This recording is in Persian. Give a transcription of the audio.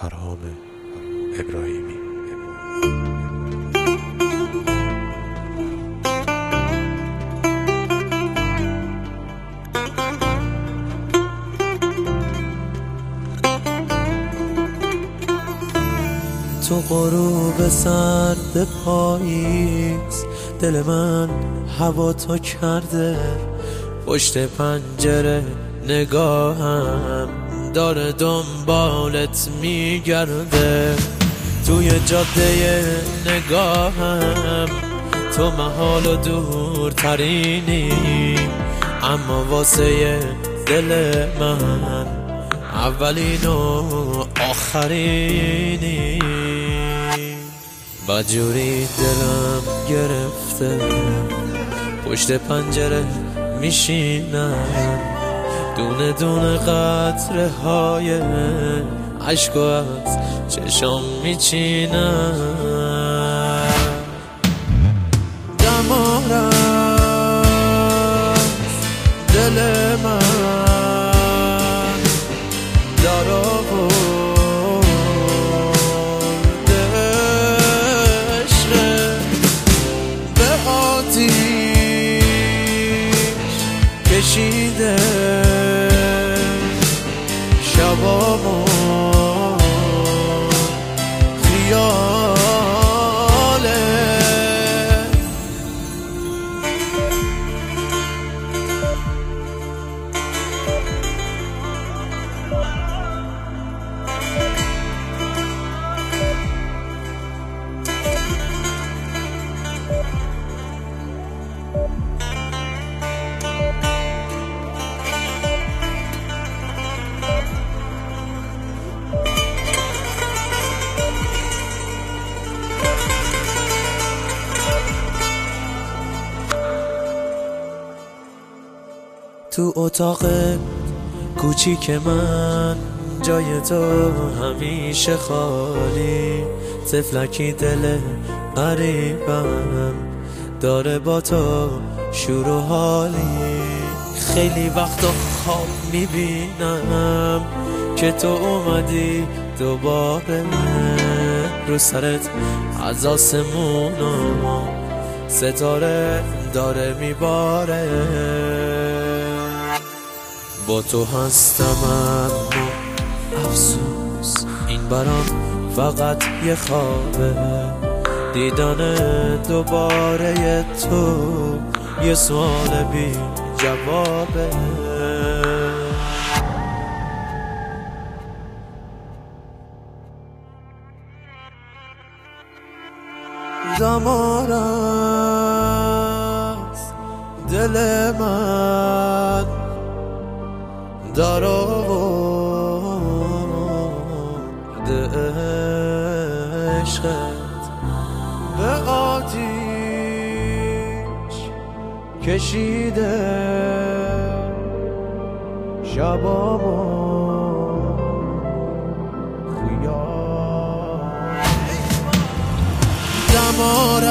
پرهام ابراهیمی. تو غروب سرد پاییز دل من هوا تو کرده، پشت پنجره نگاهم داره دنبالت میگرده، توی جاده نگاهم تو محال و دورترینی، اما واسه دل من اولین و آخرینی. بدجوری دلم گرفته، پشت پنجره میشینم، دونه دونه قطره های عشق از چشام میچینم. دمار از دل من در آورده عشقت، به آتیش کشیده شبامو خیاله. تو اتاق کوچیک من جای تو همیشه خالی، طفلکی دل غریبم داره با تو شور و حالی. خیلی وقتا خواب میبینم که تو اومدی دوباره، رو سرت از آسمونا ستاره داره میباره. با تو هستم اما افسوس این برام فقط یه خوابه، دیدن دوباره تو یه سوال بی جوابه. دمار از دل من در آورده عشقت، به آتیش کشیده شبامو خیال. دمار